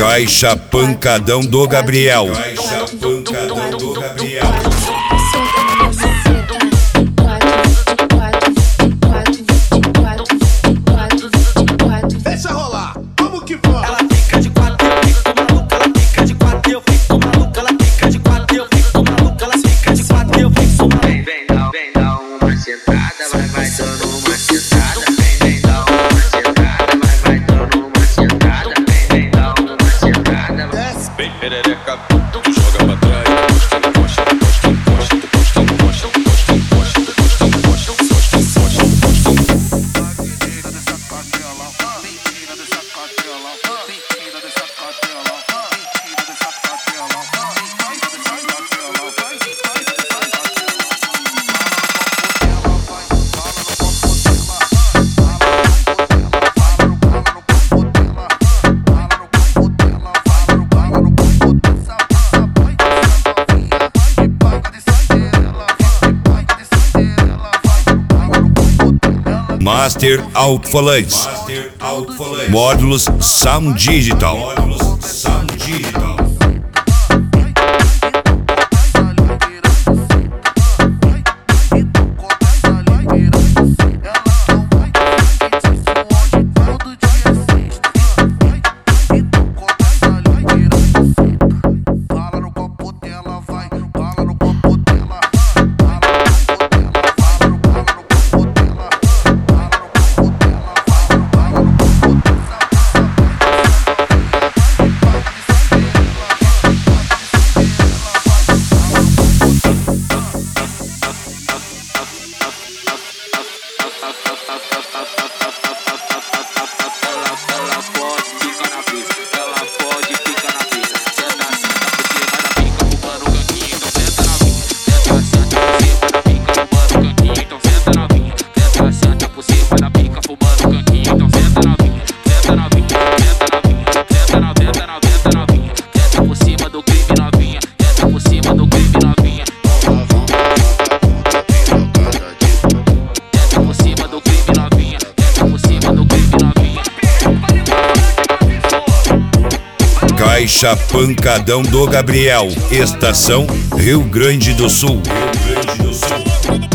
Caixa pancadão do Gabriel. Caixa pancadão do Gabriel. Deixa rolar, vamos que vamos. Ela fica de quatro, eu fico maluca. Ela fica de quatro, eu fico maluca. Ela fica de quatro, eu fico maluca. Ela fica de quatro, eu fico maluca. Vem dá uma sentada, vai dando uma sentada. Vem dá uma sentada, vai dando uma sentada. Vem dá uma sentada. Desce. Vem perereca, tu joga pra trás. Master Alto-Falantes. Módulos Sound Digital. Caixa pancadão do Gabriel. Estação Rio Grande do Sul.